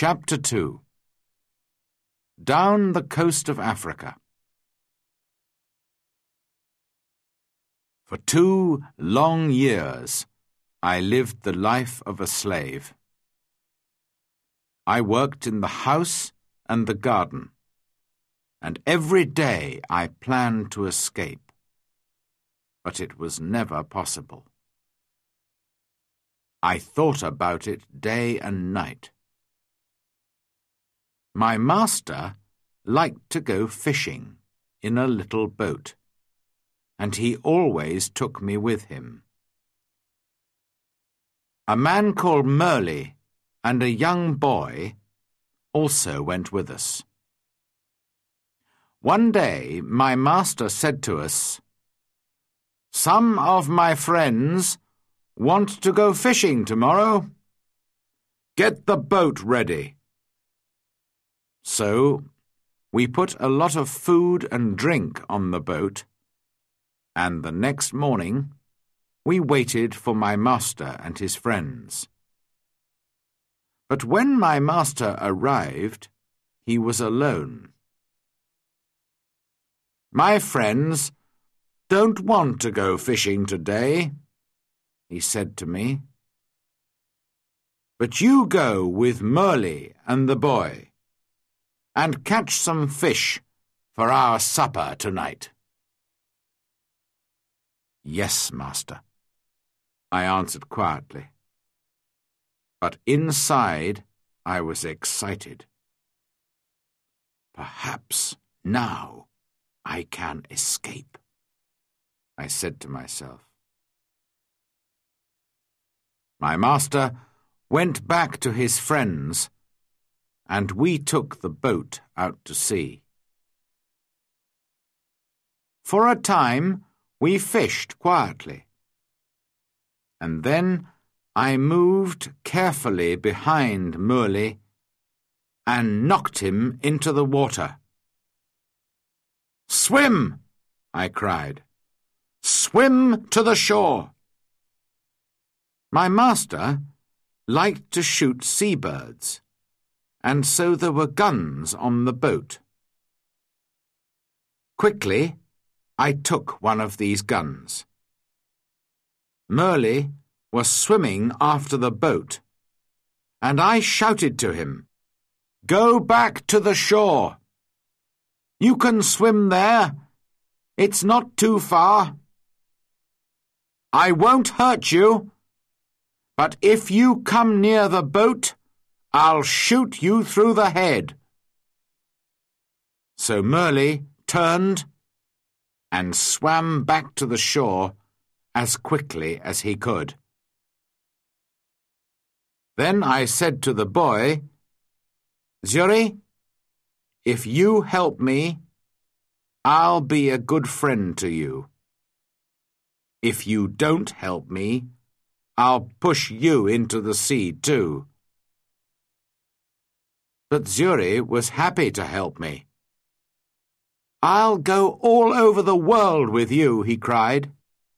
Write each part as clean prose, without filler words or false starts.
Chapter 2. Down the Coast of Africa. For 2 long years, I lived the life of a slave. I worked in the house and the garden, and every day I planned to escape, but it was never possible. I thought about it day and night. My master liked to go fishing in a little boat, and he always took me with him. A man called Merle and a young boy also went with us. One day my master said to us, "Some of my friends want to go fishing tomorrow. Get the boat ready." So we put a lot of food and drink on the boat, and the next morning we waited for my master and his friends. But when my master arrived, he was alone. "My friends don't want to go fishing today," he said to me. "But you go with Merle and the boy, and catch some fish for our supper tonight." "Yes, master," I answered quietly. But inside I was excited. "Perhaps now I can escape," I said to myself. My master went back to his friends, and we took the boat out to sea. For a time we fished quietly, and then I moved carefully behind Merle and knocked him into the water. "Swim!" I cried. "Swim to the shore!" My master liked to shoot seabirds, and so there were guns on the boat. Quickly, I took one of these guns. Merle was swimming after the boat, and I shouted to him, "Go back to the shore. You can swim there. It's not too far. I won't hurt you, but if you come near the boat, I'll shoot you through the head." So Merle turned and swam back to the shore as quickly as he could. Then I said to the boy, "Zuri, if you help me, I'll be a good friend to you. If you don't help me, I'll push you into the sea too." But Zuri was happy to help me. "I'll go all over the world with you," he cried.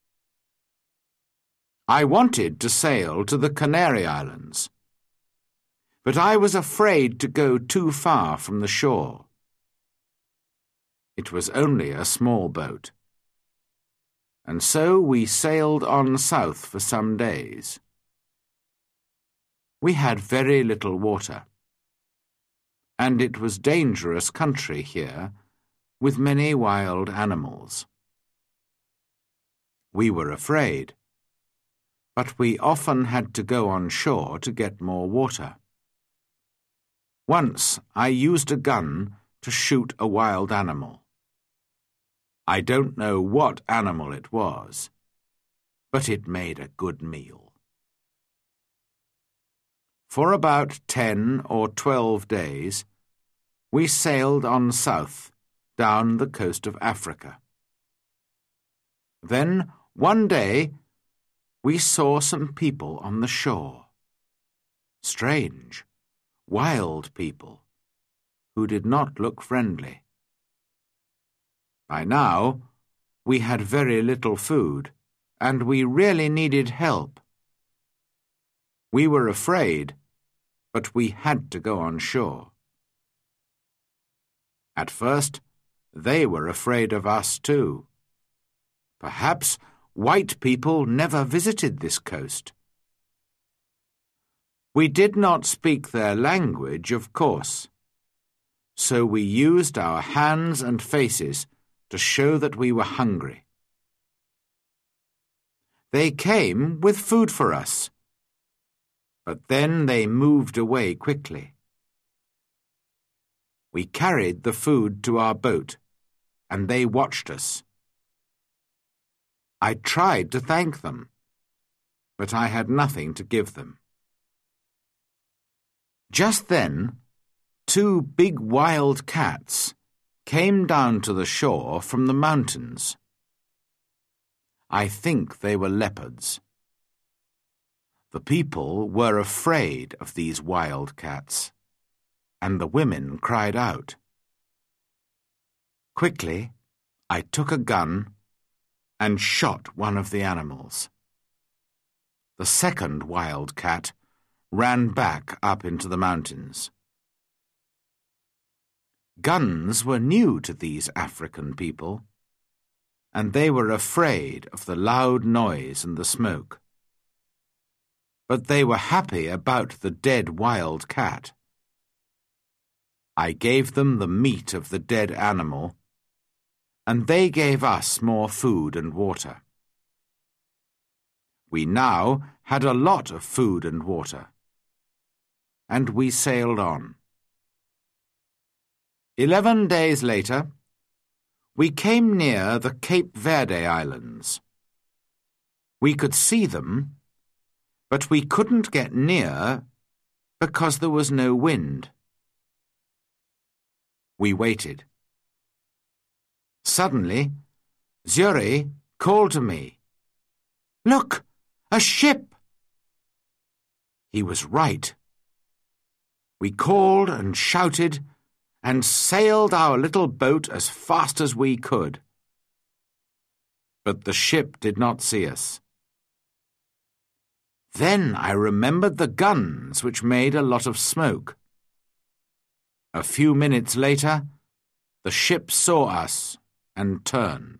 I wanted to sail to the Canary Islands, but I was afraid to go too far from the shore. It was only a small boat, and so we sailed on south for some days. We had very little water, and it was dangerous country here, with many wild animals. We were afraid, but we often had to go on shore to get more water. Once I used a gun to shoot a wild animal. I don't know what animal it was, but it made a good meal. For about 10 or 12 days, we sailed on south, down the coast of Africa. Then, one day, we saw some people on the shore. Strange, wild people, who did not look friendly. By now, we had very little food, and we really needed help. We were afraid, but we had to go on shore. At first, they were afraid of us too. Perhaps white people never visited this coast. We did not speak their language, of course, so we used our hands and faces to show that we were hungry. They came with food for us, but then they moved away quickly. We carried the food to our boat, and they watched us. I tried to thank them, but I had nothing to give them. Just then, 2 big wild cats came down to the shore from the mountains. I think they were leopards. The people were afraid of these wild cats, and the women cried out. Quickly, I took a gun and shot one of the animals. The second wild cat ran back up into the mountains. Guns were new to these African people, and they were afraid of the loud noise and the smoke. But they were happy about the dead wild cat. I gave them the meat of the dead animal, and they gave us more food and water. We now had a lot of food and water, and we sailed on. 11 days later, we came near the Cape Verde Islands. We could see them, but we couldn't get near because there was no wind. We waited. Suddenly, Zuri called to me, "Look, a ship!" He was right. We called and shouted and sailed our little boat as fast as we could. But the ship did not see us. Then I remembered the guns which made a lot of smoke. A few minutes later, the ship saw us and turned.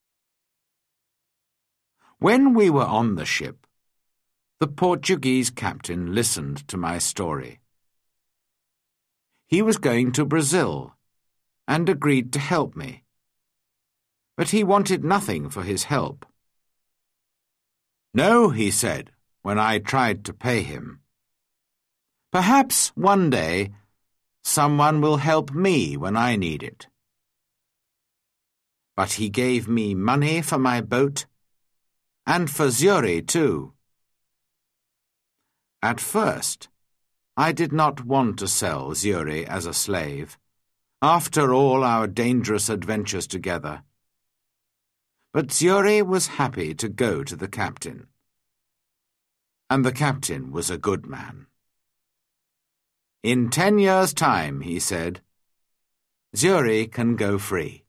When we were on the ship, the Portuguese captain listened to my story. He was going to Brazil and agreed to help me, but he wanted nothing for his help. "No," he said when I tried to pay him. "Perhaps one day someone will help me when I need it." But he gave me money for my boat and for Zuri too. At first, I did not want to sell Zuri as a slave, after all our dangerous adventures together. But Zuri was happy to go to the captain. And the captain was a good man. "In 10 years' time," he said, "Zuri can go free."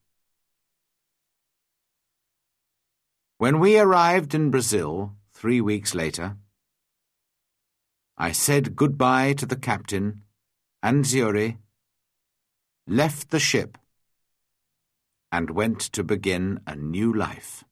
When we arrived in Brazil 3 weeks later, I said goodbye to the captain and Zuri, left the ship, and went to begin a new life.